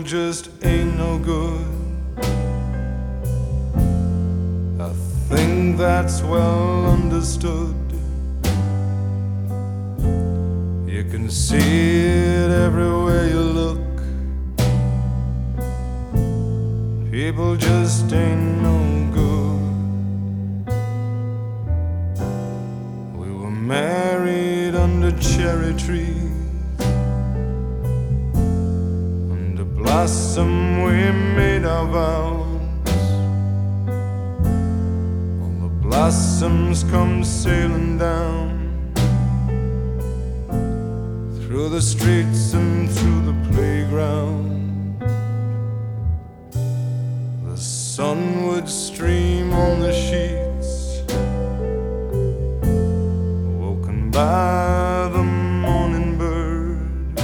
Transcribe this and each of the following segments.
just ain't no good. I think that's well understood. You can see it everywhere you look. People just ain't no good. We were married under cherry trees. Under blossom we made our vows. All the blossoms come sailing down through the streets and through the playground. The sun would stream on the sheets, woken by the morning bird.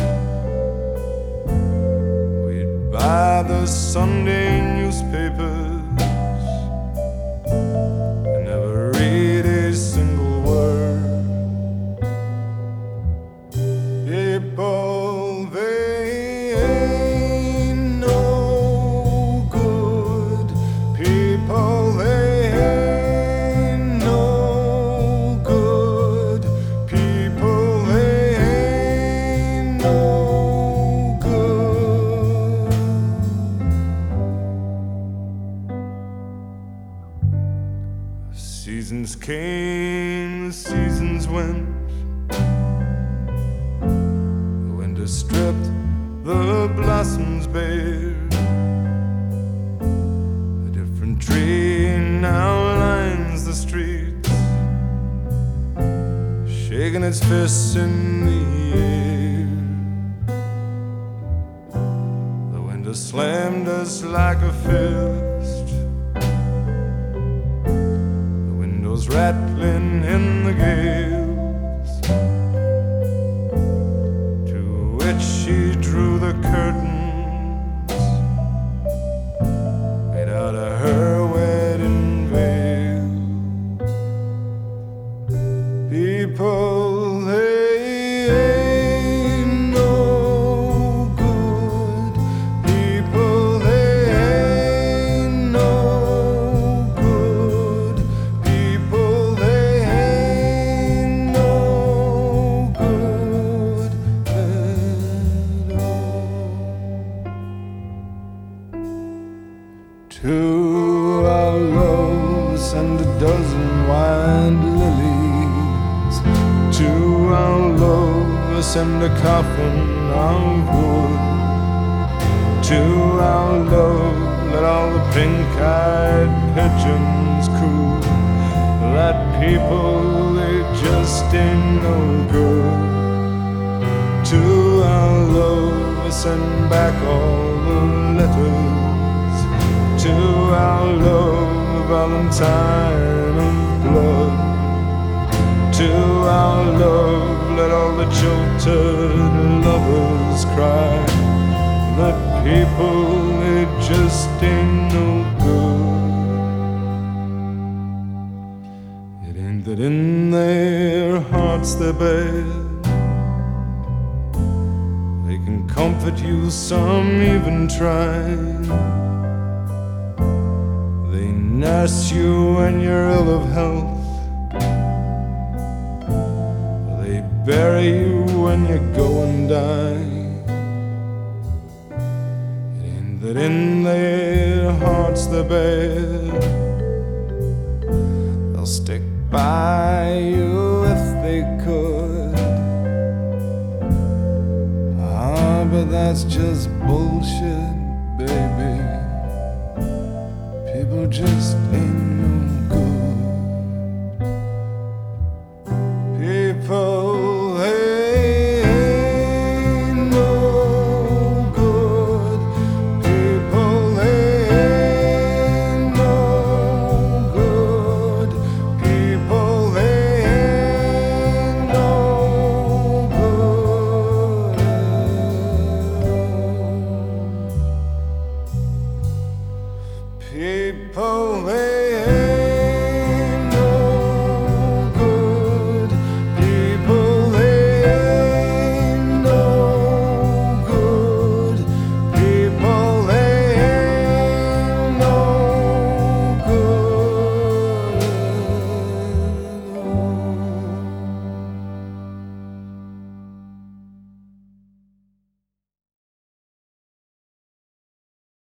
We'd buy the Sunday newspapers and never read a single word. People, they ain't no good. People, they ain't no good. People, they ain't no good. Seasons came, seasons went. Stripped the blossoms bare. A different tree now lines the streets, shaking its fists in the air. The window slammed us like a fist, the windows rattling in the gales. She drew the curtains made out of her wedding veil. People, they ain't no good. People, they ain't no good. People, they ain't no good. To our loves and a dozen wild lilies. To our loves and a coffin of wood. To our love, let all the pink-eyed pigeons coo. That people, they just ain't no good. To our love, send back all the letters. To our love, Valentine of blood. To our love, let all the jilted lovers cry. The people, they just ain't no good. It ain't that in their hearts they're bad. They can comfort you, some even try. Nurse you when you're ill of health. They bury you when you go and die. It ain't that in their hearts they're bad. They'll stick by you if they could. Ah, but that's just bullshit, baby. People just ain't